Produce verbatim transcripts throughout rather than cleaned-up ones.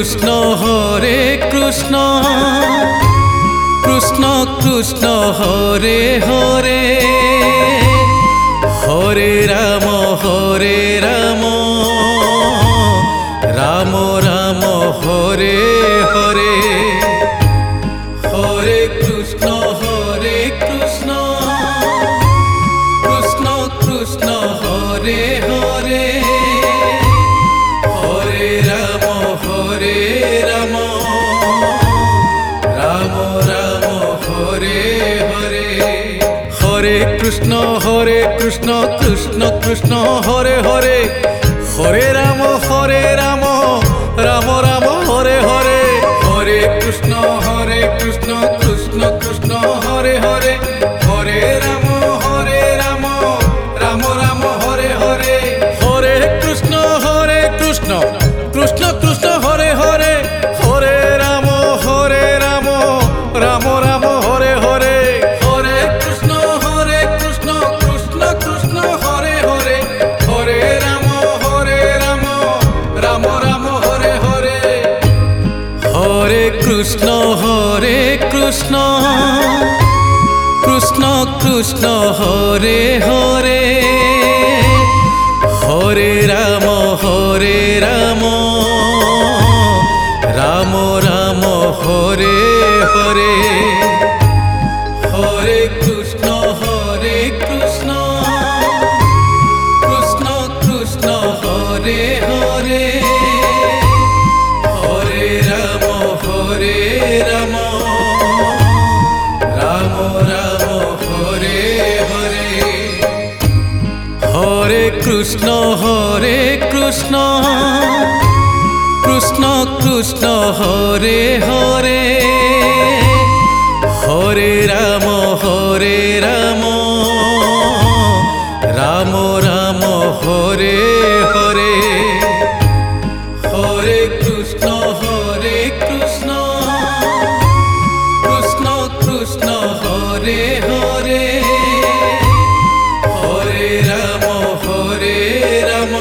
Krishna Hare Krishna Krishna Krishna Hare Hare Hare Ram Hare Ram Ram Ram Hare Hare Hare Krishna Hare Krishna Krishna Krishna Hare Hare Hare Ram Hare Ram Ram Ram Hare Hare Hare Krishna Hare Krishna Krishna Krishna Hare Hare Hare Ram Hare Ram Ram Ram Hare Hare Hare Krishna Hare Krishna Krishna Krishna Hare Hare Hare Ram Hare Ram Ram Ram Hare Hare Hare Krishna Hare Krishna Krishna Krishna Hare Hare Hare Ram Hare Ram Ram Ram Hare Hare Hare Krishna Hare Krishna Krishna Krishna Hare Hare Hare Ram Hare Ram Ram Ram Hare Hare Hare Krishna Hare Krishna Krishna Krishna Hare Hare Hare Ram Hare Ram Ram Ram Hare Hare Hare Krishna Hare Krishna Krishna Krishna Hare Hare Hare Ram Hare Ram Ram Ram Hare Hare Hare Krishna Hare Krishna Krishna Krishna Hare Hare Hare Ram Hare Ram Ram Ram Hare Hare Hare Krishna Hare Krishna Krishna Krishna Hare Hare Hare Ram Hare Ram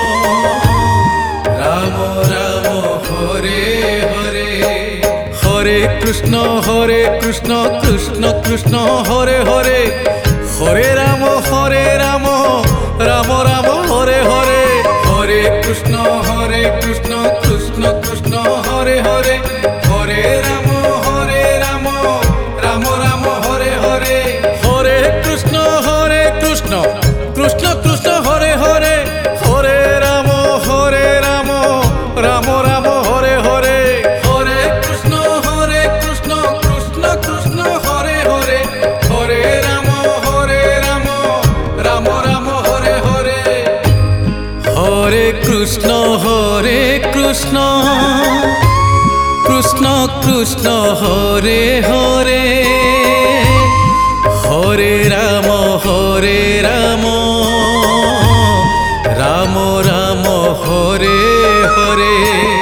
Ram Ram Hare Hare Hare Krishna Hare Krishna Krishna Krishna Hare Hare Hare Ram Hare Ram Ram Ram Hare Hare Hare Krishna Hare Krishna Krishna Krishna Hare Hare Hare Ram Hare Ram Ram Ram Hare Hare Hare Krishna Hare Krishna Krishna Krishna Hare Hare Hare Ram Hare Ram Ram Ram Hare Hare Hare Krishna Hare Krishna Krishna Krishna Hare Hare Hare Ram Hare Ram Ram Ram Hare Hare Hare Krishna Hare Krishna Krishna Krishna Hare Hare Hare Ram Hare Ram Ram Ram Hare Hare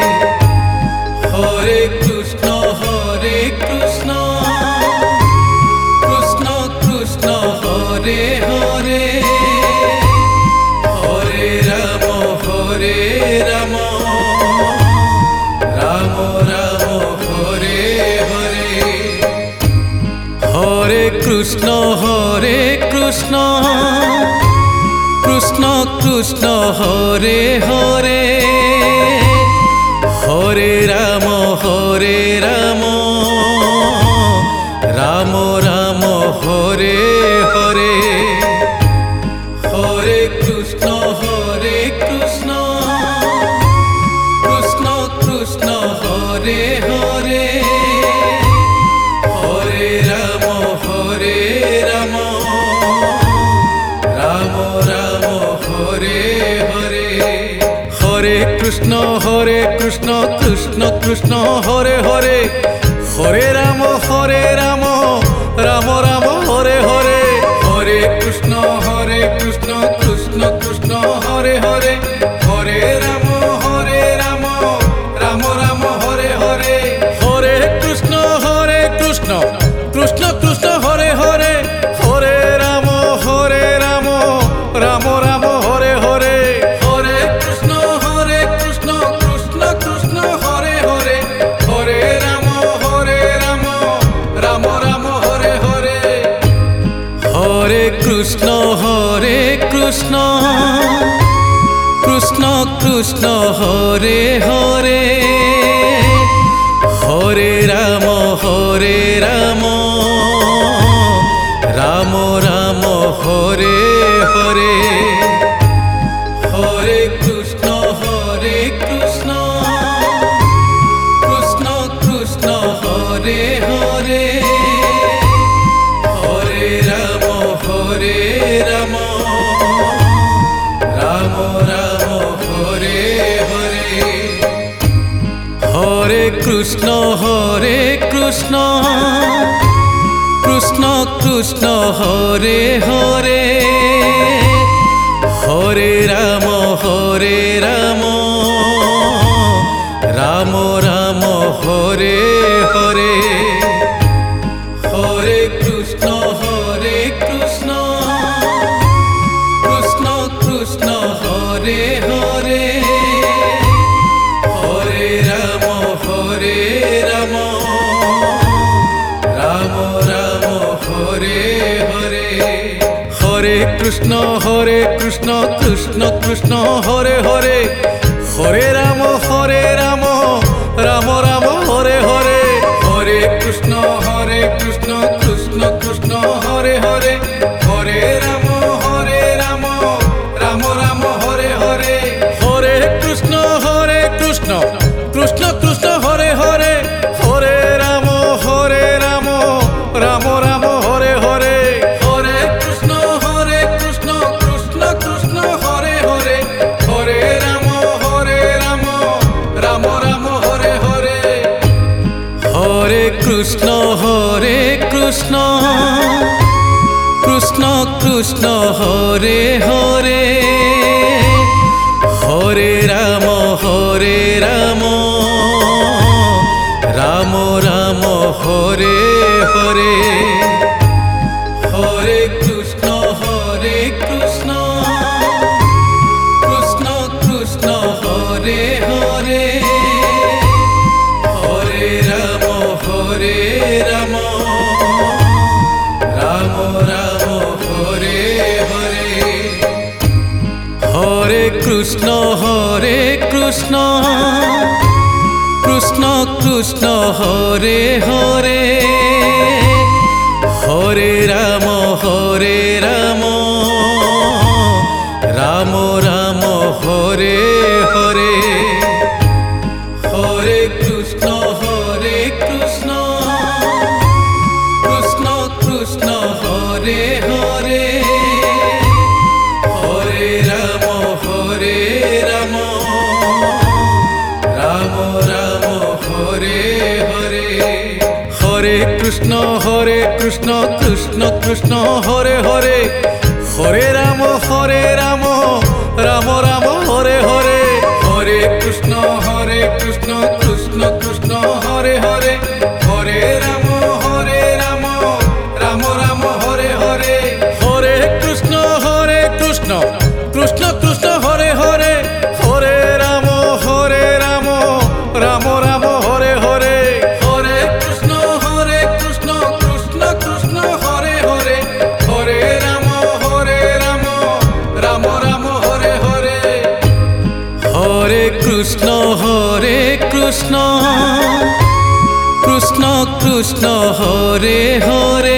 Hare Krishna Hare Krishna Krishna Krishna Hare Hare Hare Ram Hare Ram Ram Ram Hare Hare Hare Krishna Hare Krishna Krishna Krishna Hare Hare Hare Ram Hare Ram Ram Ram Hare Hare Hare Krishna Hare Krishna Krishna Krishna Hare Hare Hare Ram Hare Ram Ram Ram Hare Hare Hare Krishna Hare Krishna Krishna Krishna Hare Hare Hare Ram Hare Ram Ram Ram Hare Hare Hare Krishna Hare Krishna Krishna Krishna Hare Hare Hare Ram Hare Ram Ram Ram Hare Hare Hare Krishna Hare Krishna Krishna Krishna Hare Hare Hare Ram Hare Ram Ram Ram Hare Hare Hare Krishna Hare Krishna Krishna Krishna Hare Hare Krishna Krishna Krishna Hare Hare Hare Ram Hare Ram Ram Ram Hare Hare Hare Krishna Hare Krishna Krishna Krishna Hare Hare Hare Ram Hare Ram Ram Ram Hare Hare Hare Krishna Hare Krishna Krishna Krishna Hare Hare Hare Ram Hare Ram Ram Ram Hare Hare Hare Krishna Hare Krishna Krishna Krishna Hare Hare Hare Ram Hare Ram Ram Ram Hare Hare Hare Krishna Hare Krishna Krishna Krishna Hare Hare Hare Ram Hare Ram Ram Ram Hare Hare Hare Krishna Hare Krishna Krishna Krishna Hare Hare Hare Ram Hare Ram Ram Ram Hare Hare Hare Krishna Hare Krishna Krishna Krishna Hare Hare Hare Ram Hare Ram Ram Ram Hare Hare Hare Krishna Hare Krishna Krishna Krishna Hare Hare Hare Ram Hare Ram Ram Ram Hare Hare Hare Krishna Hare Krishna Krishna Krishna Hare Hare Hare Ram Hare Ram Ram Ram Hare Hare Hare Krishna Hare Krishna Krishna Krishna Hare Hare Hare Ram Hare Ram Ram Ram Hare Hare Hare Krishna Hare Krishna Krishna Krishna Hare Hare Hare Ram Hare Ram Ram Ram Hare Hare Hare Krishna Hare Krishna Krishna Krishna Hare Hare Hare Ram Hare Ram Ram Ram Hare Hare Hare Krishna Hare Krishna Krishna Krishna Hare Hare Hare Ram Hare Ram Ram Ram Hare Hare Hare Krishna Hare Krishna Krishna Krishna Hare Hare Hare Ram Hare Ram Ram Ram Hare Hare Hare Krishna Hare Krishna Krishna Krishna Hare Hare Hare Ram Hare Ram Ram Ram Hare Hare Hare Krishna Hare Krishna Krishna Krishna Hare Hare Hare Ram Hare Ram Ram Ram Hare Hare Hare Krishna Hare Krishna Krishna Krishna Hare Hare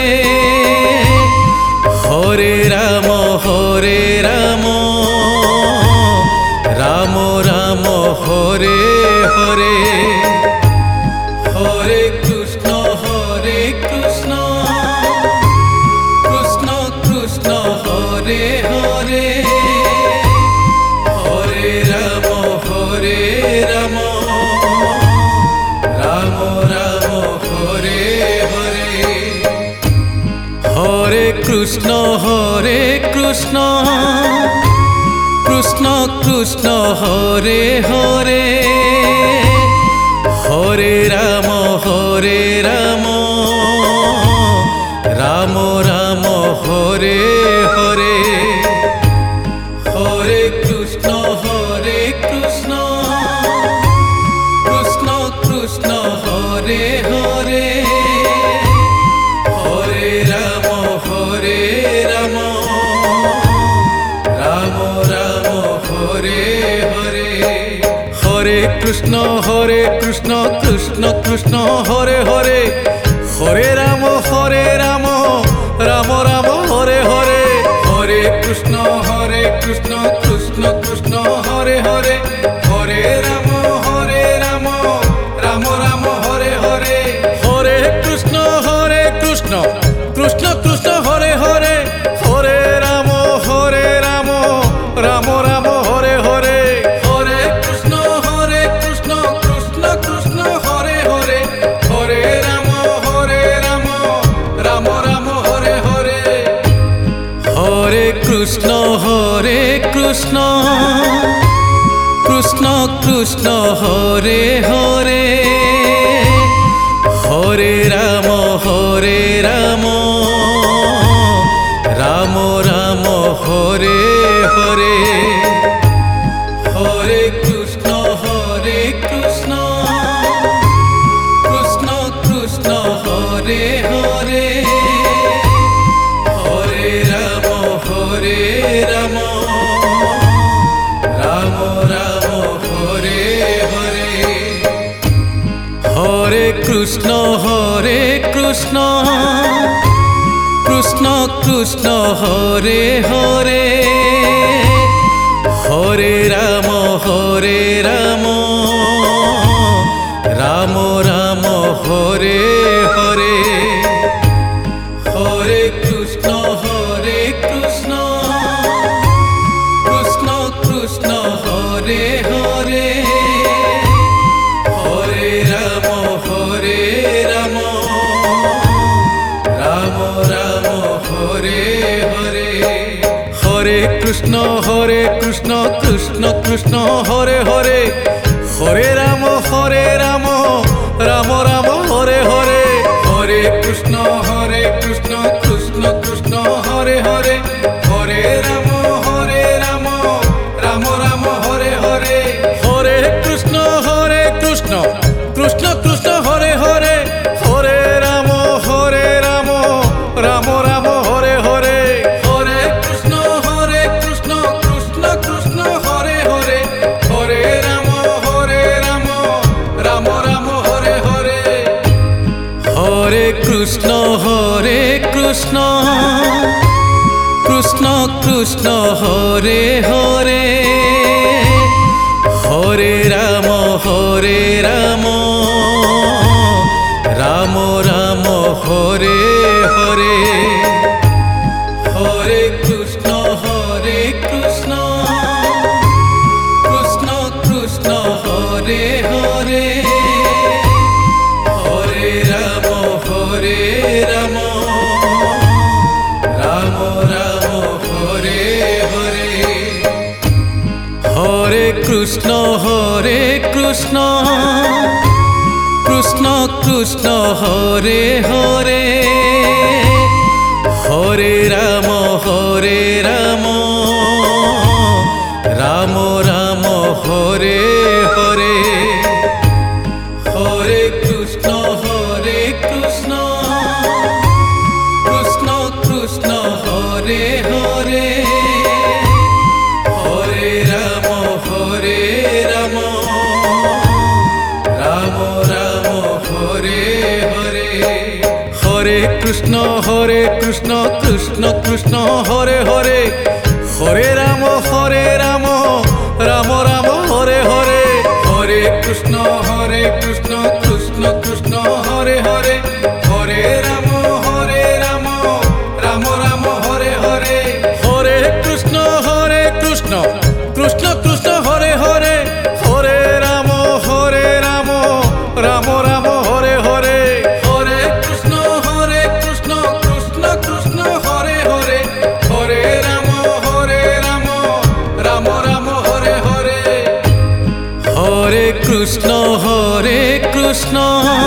Hare Ram Hare Ram Ram Ram Hare Hare Hare Krishna Hare Krishna Krishna Krishna Hare Hare Hare Ram Hare Ram Ram Ram Hare Hare Hare Krishna Hare Krishna Krishna Krishna Hare Hare Hare Ram Hare Ram Ram Ram Hare Hare Hare Krishna Hare Krishna Krishna Krishna Hare Hare Hare Ram Hare Ram Krishna Hare Krishna Krishna Krishna Hare Hare Hare Ram Hare Ram Ram Ram Hare Hare Hare Krishna Hare Krishna Krishna Krishna Hare Hare Hare Ram Hare Ram Ram Ram Hare Hare Hare Krishna Hare Krishna Krishna Krishna Hare Hare Hare Ram Hare Ram Ram Ram Hare Hare Hare Krishna Hare Krishna Krishna Krishna Hare Hare Hare Ram Hare Ram Ram Ram Hare Hare Hare Krishna Hare Krishna Krishna Krishna Hare Hare Hare Ram Hare Ram Ram Ram Hare Hare Hare Krishna Hare Krishna Krishna Krishna Hare Hare Hare Ram Hare Ram Ram Ram Hare Hare Hare Krishna Hare Krishna Krishna Krishna Hare Hare Hare Ram Hare Ram Ram Ram Hare Hare Hare Krishna Hare Krishna Krishna Krishna Hare Hare Hare Ram Hare Ram Ram Ram Hare Hare Hare Krishna Hare Krishna Krishna Krishna Hare Hare Hare Ram Hare Ram Ram Ram Hare Hare Hare Krishna Hare Krishna Krishna Krishna Hare Hare Hare Ram Hare Ram Ram Ram Hare Hare Hare Krishna Hare Krishna Krishna Krishna Hare Hare Hare Ram Hare Ram Ram Ram Hare Hare Hare Krishna Hare Krishna Krishna Krishna Hare Hare Hare Ram Hare Ram Ram Ram Hare Hare Hare Krishna Hare Krishna Krishna Krishna Hare Hare Hare Ram Hare Ram Ram Ram Hare Hare Hare Krishna Hare Krishna Krishna Krishna Hare Hare Hare Ram Hare Ram Ram Ram Hare Hare Hare Krishna Hare Krishna Krishna Krishna Hare Hare Hare Ram Hare Ram Ram Ram Hare Hare Hare Krishna Hare Krishna Krishna Krishna Hare Hare Hare Ram Hare Ram Ram Ram Hare Hare Hare Krishna Hare Krishna Krishna Krishna Hare Hare Hare Ram Hare Ram Ram Ram Hare Hare Hare Krishna Hare Krishna Krishna Krishna Hare Hare Hare Ram Hare Ram Ram Ram Hare Hare Hare Krishna Hare Krishna Krishna Krishna Hare Hare Hare Ram Hare Ram Ram Ram Hare Hare Hare Krishna Hare Krishna Krishna Krishna Hare Hare Hare Ram Hare Ram Ram Ram Hare Hare Hare Krishna Hare Krishna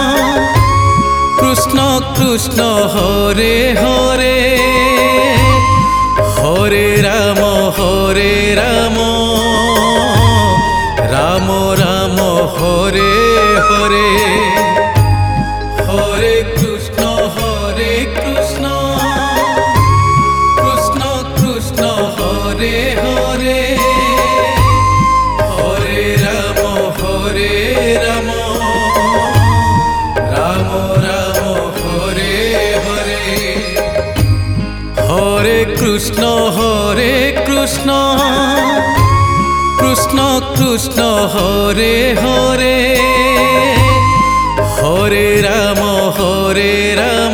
Krishna Krishna Hare Hare Hare Ram Hare Ram Ram Ram Hare Hare Hare Krishna Hare Krishna Krishna Krishna Hare Hare Hare Ram Hare Krishna Hare Krishna Krishna Krishna Hare Hare Hare Ram Hare Ram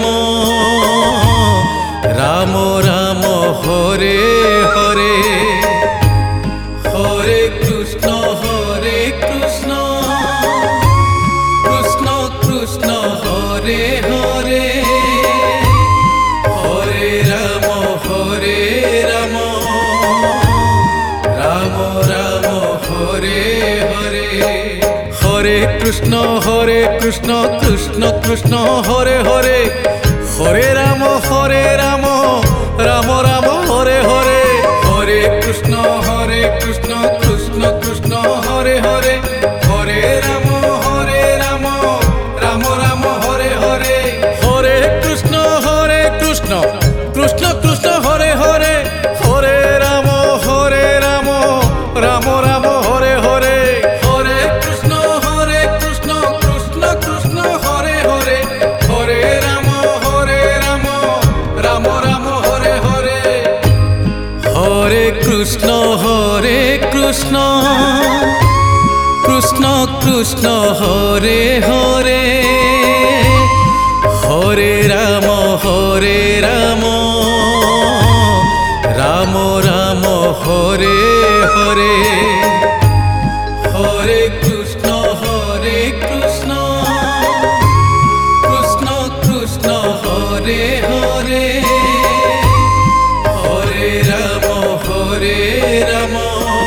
Ram Ram Hare Hare Hare Krishna Hare Krishna Krishna Krishna Hare Hare Hare Ram Hare Ram Ram Ram Hare Hare Hare Krishna Hare Krishna Krishna Krishna Hare Hare Hare Ram Hare Ram Ram Ram Hare Hare Hare Krishna Hare Krishna Krishna Krishna Hare Hare Hare Ram Hare Ram Ram Ram Hare Hare Hare Krishna Hare Krishna Krishna Krishna Hare Hare Hare Ram Hare Ram Ram Ram Hare Hare Hare Krishna Hare Krishna Krishna Krishna Hare Hare Hare Ram Hare Ram Ram Ram Hare Hare Hare Krishna Hare Krishna Krishna Krishna Hare Hare Hare Ram Hare Ram Ram Ram Hare Hare Hare Krishna Hare Krishna Krishna Krishna Hare Hare Hare Ram Hare Ram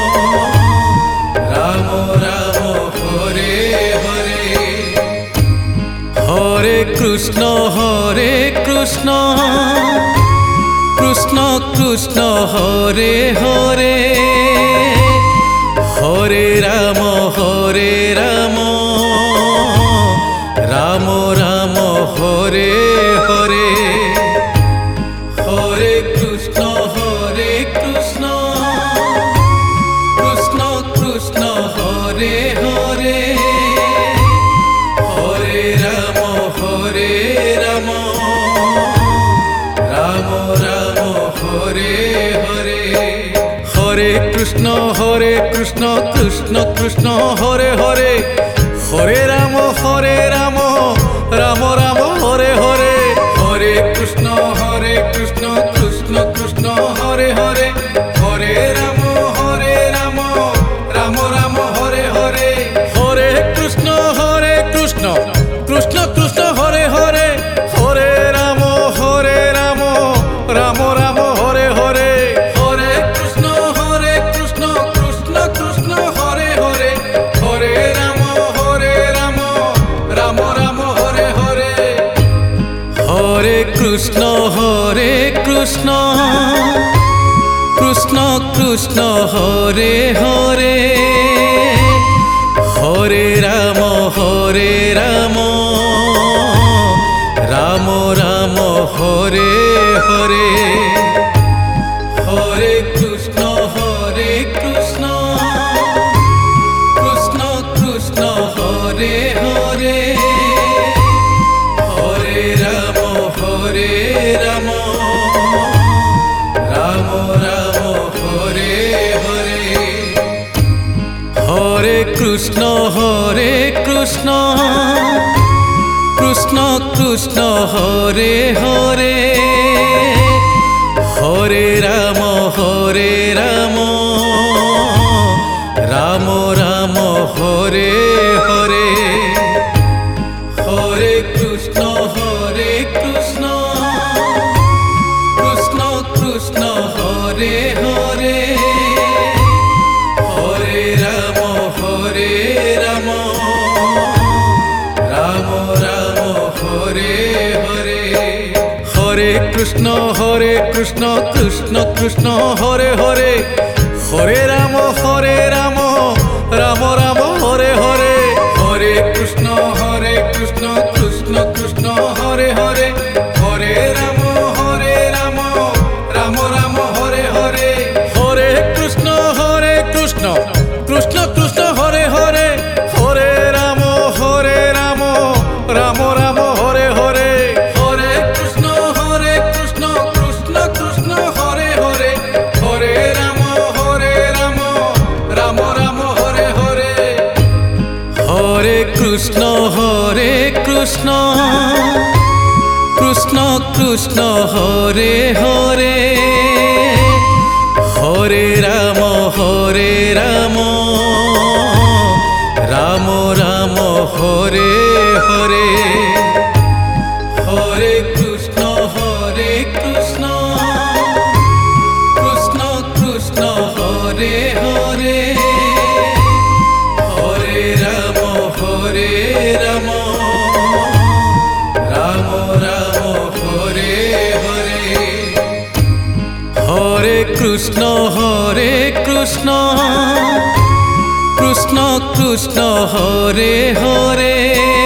Ram Ram Hare Hare Hare Krishna Hare Krishna Krishna Krishna Hare Hare Hare Ram Hare Ram Ram Ram Hare Hare Hare Krishna Hare Krishna Krishna Krishna Hare Hare Hare Ram Hare Ram Ram Ram Hare Hare Hare Krishna Hare Krishna Krishna Krishna Hare Hare Hare Ram Hare Ram Ram Ram Hare Hare Hare Krishna Hare Krishna Krishna Krishna Hare Hare Hare Ram Hare Ram Ram Ram Hare Hare Hare Krishna Hare Krishna Krishna Krishna Hare Hare Hare Ram Hare Ram Ram Ram Hare Hare Hare Krishna Hare Krishna Krishna Krishna Hare Hare Hare Ram Hare Ram Ram Ram Hare Hare Hare Krishna Hare Krishna Krishna Krishna Hare Hare Hare Ram Hare Ram Ram Ram Hare Hare Hare Krishna Hare Krishna Krishna Krishna Hare Hare Hare Ram Hare Ram Ram Ram Hare Hare Hare Krishna Hare Krishna Krishna Krishna Hare Hare Hare Ram Hare Ram Ram Ram Hare Hare Hare Krishna Hare Krishna Krishna Krishna Hare Hare Hare Ram Hare Ram Ram Ram Hare Hare Hare Krishna Hare Krishna Krishna Krishna Hare Hare Hare Ram Hare Ram Ram Ram Hare Hare Hare Krishna Hare Krishna Krishna Krishna Hare Hare Hare Ram Hare Ram Ram Ram Hare Hare Hare Krishna Hare Krishna Krishna Krishna Hare Hare Hare Ram Hare Ram Ram Ram Hare Hare Hare Krishna Hare Krishna Krishna Krishna Hare Krishna Hare Hare Hare Ram Hare Ram Ram Ram Hare Hare Hare Krishna Hare Krishna Krishna Krishna Hare Hare Hare Ram Hare Ram Ram Ram Hare Hare Hare Krishna Hare Krishna Krishna Krishna Hare Hare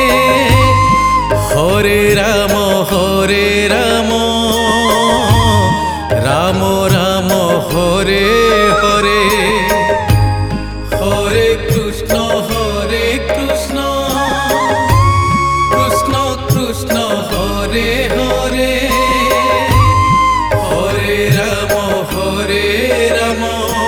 Hare Ram Hare Ram Ram Ram Hare Hare Hare Krishna Hare Krishna Krishna Krishna Hare Hare Hare Ram Hare Ram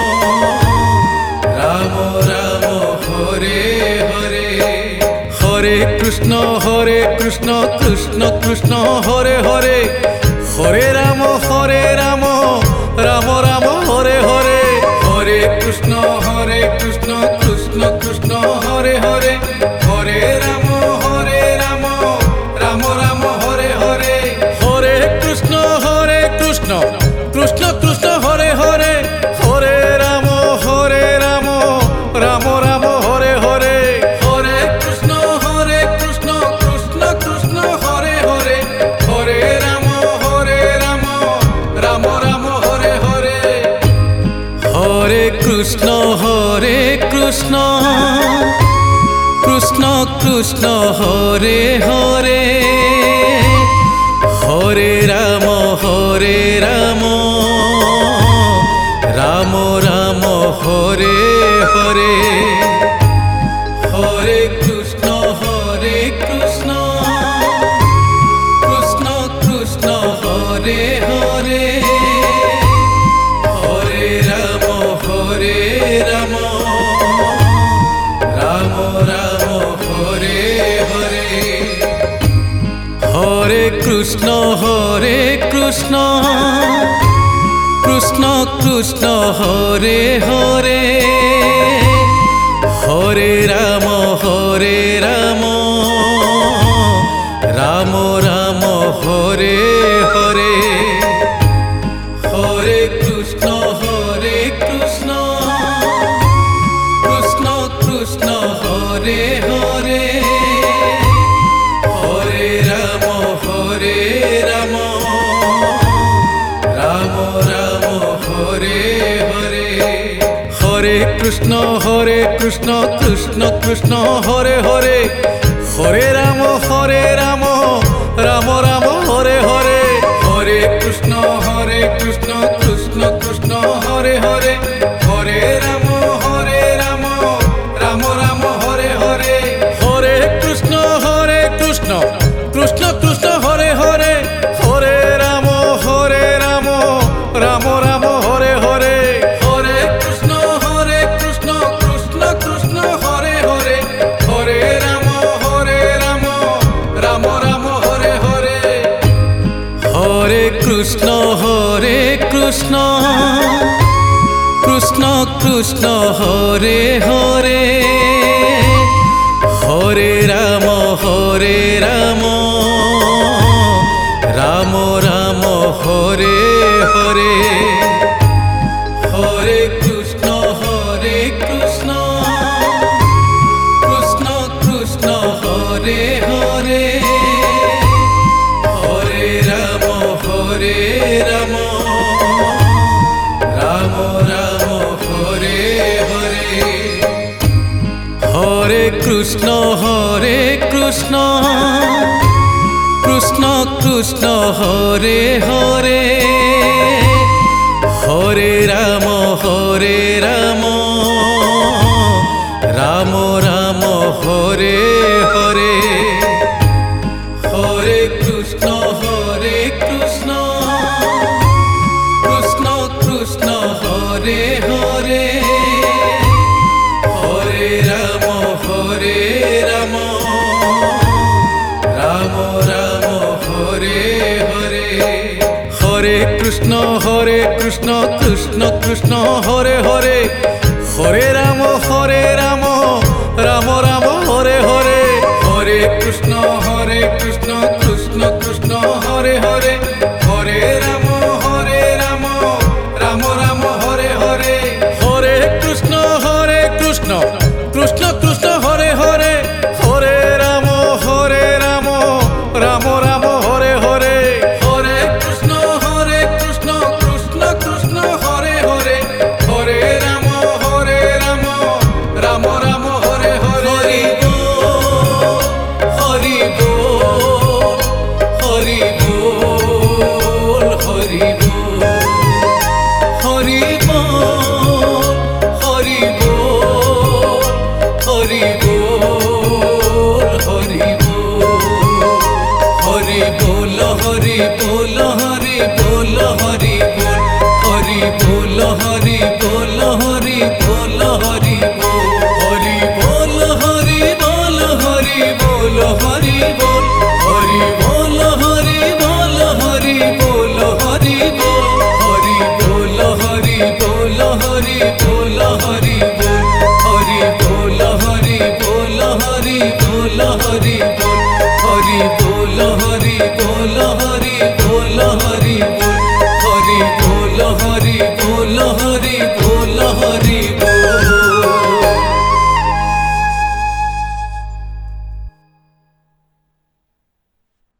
Ram Ram Hare Hare Hare Krishna Hare Krishna Krishna Krishna Hare Hare Hare Ram Hare Ram Ram Ram Hare Hare Hare Krishna Hare Krishna Krishna Krishna Hare Hare Hare Ram Hare Ram Ram Ram Hare Hare Hare Krishna Hare Krishna Krishna Krishna Hare Hare Hare Ram Hare Ram Ram Ram Hare Hare Hare Krishna Hare Krishna Krishna Krishna Hare Hare Hare Ram Hare Ram Ram Ram Hare Hare Hare Krishna Hare Krishna Krishna Krishna Hare Hare Hare Ram Hare Ram Ram Ram Hare Hare Hare Krishna Hare Krishna Krishna Krishna Hare Hare Hare Ram Hare Ram Ram Ram Hare Hare Hare Krishna Hare Krishna Krishna Krishna Hare Hare Hare Ram Hare Ram Ram Ram Hare Hare Hare Krishna Hare Krishna Krishna Krishna Hare Hare Hare Ram Hare Ram Ram Ram Hare Hare Hare Krishna Hare Krishna Krishna Krishna Hare Hare Hare Ram Hare Ram Ram Ram Hare Hare Hare Krishna Hare Krishna Krishna Krishna Hare Hare Hare Ram Hare Ram Ram Ram Hare Hare Hare Krishna Hare Krishna Krishna Krishna Hare Hare Hare Ram Hare Ram Ram Ram Hare Hare Hare Krishna Hare Krishna Krishna Krishna Hare Hare Hare Ram Hare Ram Ram Ram Hare Hare Hare Krishna Hare Krishna Krishna Krishna Hare Hare Hare Ram Hare Ram Ram Ram Hare Hare Hare Krishna Hare Krishna Krishna Krishna Hare Hare Hare Ram Hare Ram Ram Ram Hare Hare Hare Krishna Hare Krishna Krishna Krishna Hare Hare Hare Ram Hare Ram Ram Ram Hare Hare Hare Krishna Hare Krishna Krishna Krishna Hare Hare Hare Ram Hare Ram Ram Ram Hare Hare Hare Krishna Hare Krishna Krishna Krishna Hare Hare Hare Ram Hare Ram Ram Ram Hare Hare Hare Krishna Hare Krishna